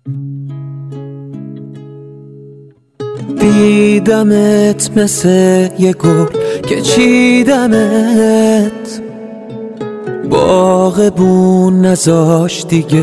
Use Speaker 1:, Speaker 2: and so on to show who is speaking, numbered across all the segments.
Speaker 1: دیدمت مثل یه گل که چیدمت، باغبون نذاش دیگه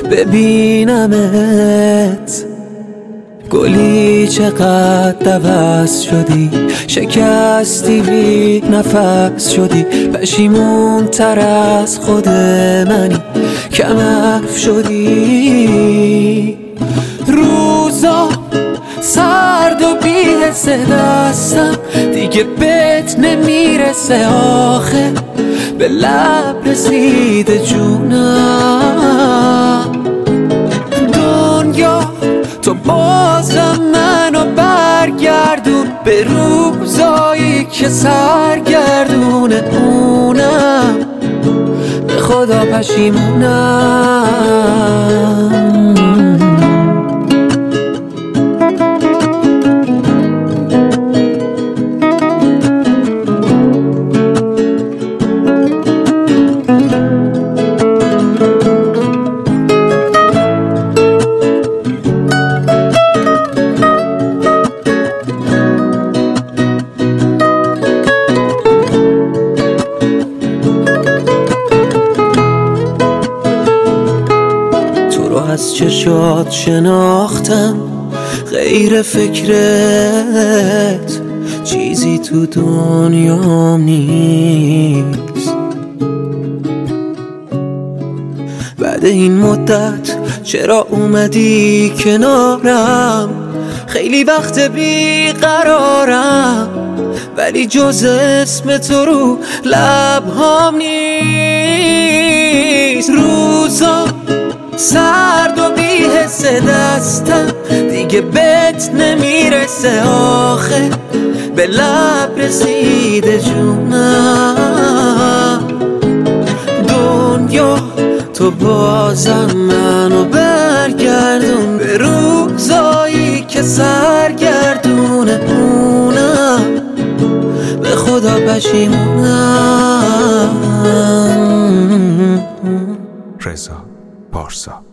Speaker 1: ببینمت. گلی چقدر عوض شدی، شکستی بی نفس شدی، پشیمون تر از خود منی، کم حرف شدی. روزا سرد و بی‌حس دستم دیگه بهت نمیرسه، آخه به لب رسیده جونم. دنیا تو بازم منو برگردون به روزایی که سرگردونه، اونم به خدا پشیمونم. از چشات شناختم غیر فکرت چیزی تو دنیام نیست. بعد این مدت چرا اومدی کنارم؟ خیلی وقت بیقرارم، ولی جز اسم تو رو لبهام نیست. روزا سرد و بی‌حس دستم دیگه بهت نمیرسه، آخه به لب رسیده جونم. دنیا تو بازم منو برگردون به روزایی که سرگردونه، اونم به خدا پشیمونم.
Speaker 2: رضا پارسا.